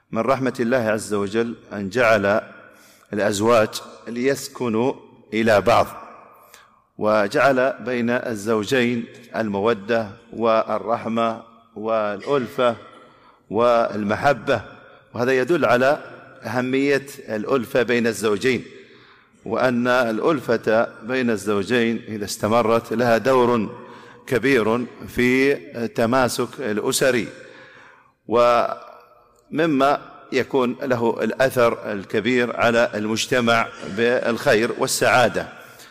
من رحمة الله عز وجل أن جعل الأزواج ليسكنوا إلى بعض، وجعل بين الزوجين المودة والرحمة والألفة والمحبة، وهذا يدل على أهمية الألفة بين الزوجين، وأن الألفة بين الزوجين إذا استمرت لها دور كبير في تماسك الأسري، ومما يكون له الأثر الكبير على المجتمع بالخير والسعادة.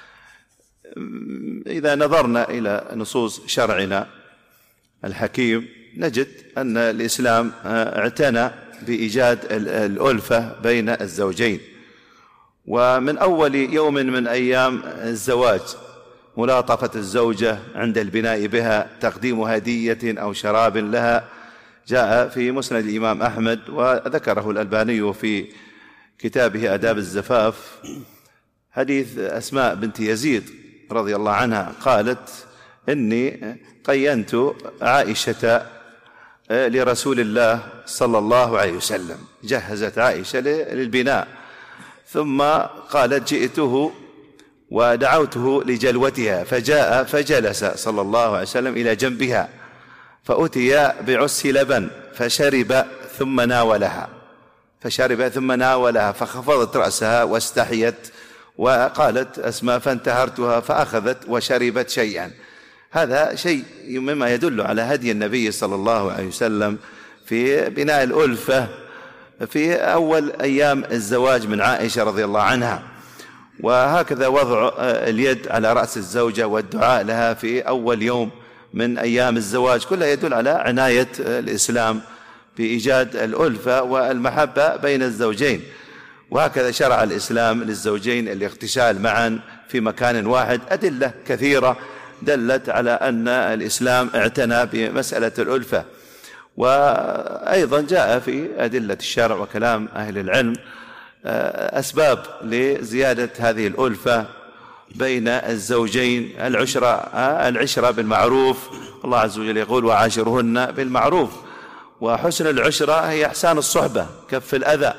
إذا نظرنا إلى نصوص شرعنا الحكيم نجد أن الإسلام اعتنى بإيجاد الألفة بين الزوجين، ومن أول يوم من أيام الزواج ملاطفة الزوجة عند البناء بها، تقديم هدية أو شراب لها، جاء في مسند الإمام أحمد وذكره الألباني في كتابه آداب الزفاف حديث أسماء بنت يزيد رضي الله عنها قالت: إني قينت عائشة لرسول الله صلى الله عليه وسلم، جهزت عائشة للبناء، ثم قالت: جئته ودعوته لجلوتها فجاء فجلس صلى الله عليه وسلم إلى جنبها، فأتي بعس لبن فشرب ثم ناولها فخفضت رأسها واستحيت، وقالت أسماء: فانتهرتها فأخذت وشربت شيئا. هذا شيء مما يدل على هدي النبي صلى الله عليه وسلم في بناء الألفة في أول أيام الزواج من عائشة رضي الله عنها. وهكذا وضع اليد على رأس الزوجة والدعاء لها في أول يوم من أيام الزواج كلها يدل على عناية الإسلام بإيجاد الألفة والمحبة بين الزوجين. وهكذا شرع الإسلام للزوجين الاغتسال معا في مكان واحد. أدلة كثيرة دلت على أن الإسلام اعتنى بمسألة الألفة. وأيضا جاء في أدلة الشرع وكلام أهل العلم أسباب لزيادة هذه الألفة بين الزوجين. العشرة بالمعروف، الله عز وجل يقول: وعاشرهن بالمعروف. وحسن العشرة هي إحسان الصحبة، كف الأذى،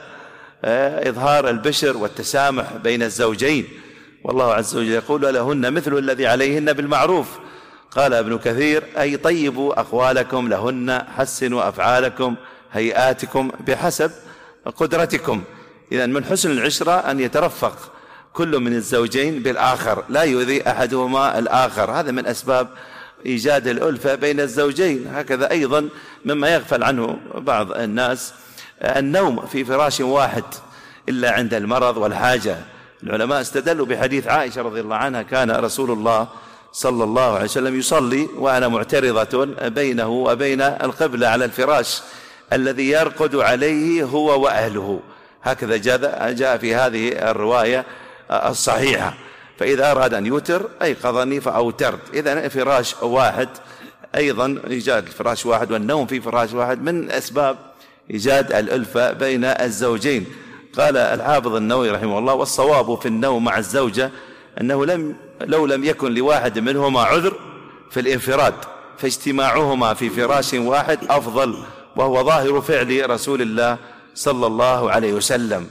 إظهار البشر والتسامح بين الزوجين. والله عز وجل يقول: ولهن مثل الذي عليهن بالمعروف. قال ابن كثير: أي طيبوا أقوالكم لهن، حسنوا أفعالكم، هيئاتكم بحسب قدرتكم. إذن من حسن العشرة أن يترفق كل من الزوجين بالآخر، لا يؤذي أحدهما الآخر. هذا من أسباب إيجاد الألفة بين الزوجين. هكذا أيضا مما يغفل عنه بعض الناس النوم في فراش واحد إلا عند المرض والحاجة. العلماء استدلوا بحديث عائشة رضي الله عنها: كان رسول الله صلى الله عليه وسلم يصلي وأنا معترضة بينه وبين القبلة على الفراش الذي يرقد عليه هو وأهله. هكذا جاء في هذه الرواية الصحيحة. فإذا أراد أن يوتر أيقظني فأوترت. إذن فراش واحد، أيضا إيجاد الفراش واحد والنوم في فراش واحد من أسباب إيجاد الألفة بين الزوجين. قال الحافظ النووي رحمه الله: والصواب في النوم مع الزوجة أنه لو لم يكن لواحد منهما عذر في الانفراد فاجتماعهما في فراش واحد أفضل، وهو ظاهر فعل رسول الله صلى الله عليه وسلم.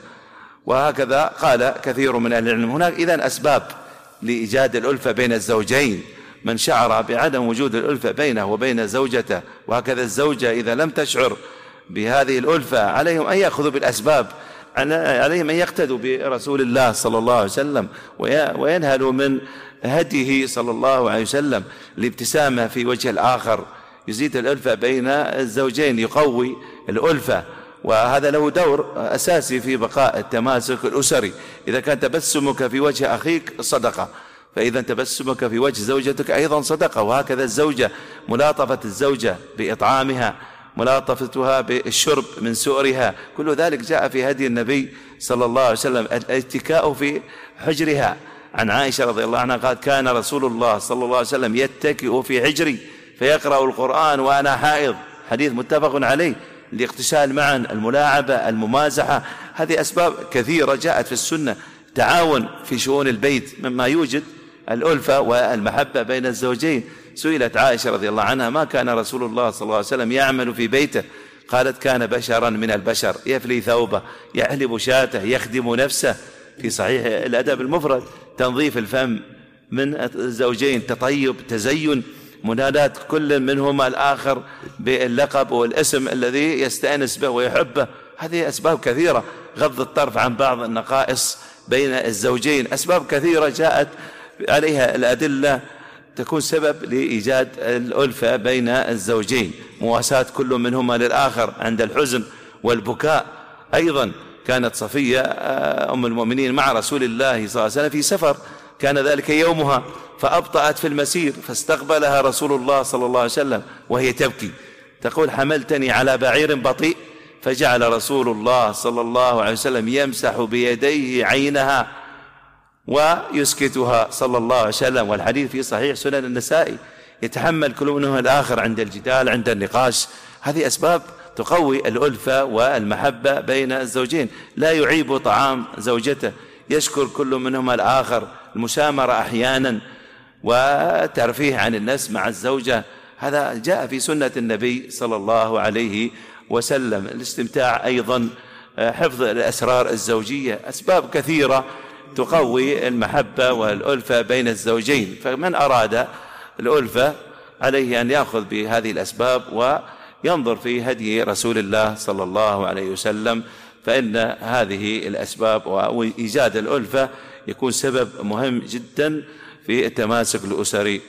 وهكذا قال كثير من أهل العلم. هناك إذن أسباب لإيجاد الألفة بين الزوجين. من شعر بعدم وجود الألفة بينه وبين زوجته، وهكذا الزوجة إذا لم تشعر بهذه الألفة، عليهم أن يأخذوا بالأسباب، عليهم أن يقتدوا برسول الله صلى الله عليه وسلم وينهلوا من هديه صلى الله عليه وسلم. الابتسامة في وجه الآخر يزيد الألفة بين الزوجين، يقوي الألفة، وهذا له دور أساسي في بقاء التماسك الأسري. إذا كان تبسمك في وجه أخيك صدقة، فإذا تبسمك في وجه زوجتك أيضا صدقة. وهكذا الزوجة، ملاطفة الزوجة بإطعامها، ملاطفتها بالشرب من سؤرها، كل ذلك جاء في هدي النبي صلى الله عليه وسلم. الاتكاء في حجرها. عن عائشة رضي الله عنها قالت: كان رسول الله صلى الله عليه وسلم يتكئ في حجري فيقرأ القرآن وأنا حائض. حديث متفق عليه. الاغتسال معا، الملاعبة، الممازحة، هذه أسباب كثيرة جاءت في السنة. تعاون في شؤون البيت مما يوجد الألفة والمحبة بين الزوجين. سئلت عائشة رضي الله عنها: ما كان رسول الله صلى الله عليه وسلم يعمل في بيته؟ قالت كان بشرا من البشر، يفلي ثوبه، يحلب شاته، يخدم نفسه. في صحيح الأدب المفرد تنظيف الفم من الزوجين، تطيب، تزين، مناداة كل منهما الآخر باللقب والاسم الذي يستأنس به ويحبه. هذه أسباب كثيرة. غض الطرف عن بعض النقائص بين الزوجين، أسباب كثيرة جاءت عليها الأدلة تكون سبب لإيجاد الألفة بين الزوجين. مواساة كل منهما للآخر عند الحزن والبكاء. أيضا كانت صفية أم المؤمنين مع رسول الله صلى الله عليه وسلم في سفر، كان ذلك يومها، فأبطأت في المسير، فاستقبلها رسول الله صلى الله عليه وسلم وهي تبكي، تقول حملتني على بعير بطيء، فجعل رسول الله صلى الله عليه وسلم يمسح بيديه عينها ويسكتها صلى الله عليه وسلم. والحديث في صحيح سنن النسائي. يتحمل كل منهم الآخر عند الجدال، عند النقاش. هذه أسباب تقوي الألفة والمحبة بين الزوجين. لا يعيب طعام زوجته، يشكر كل منهما الآخر، المسامرة أحيانا، وترفيه عن النفس مع الزوجة. هذا جاء في سنة النبي صلى الله عليه وسلم. الاستمتاع أيضا، حفظ الأسرار الزوجية، أسباب كثيرة تقوي المحبة والألفة بين الزوجين. فمن أراد الألفة عليه أن يأخذ بهذه الأسباب وينظر في هدي رسول الله صلى الله عليه وسلم، فإن هذه الأسباب وإيجاد الألفة يكون سبب مهم جدا في التماسك الأسري.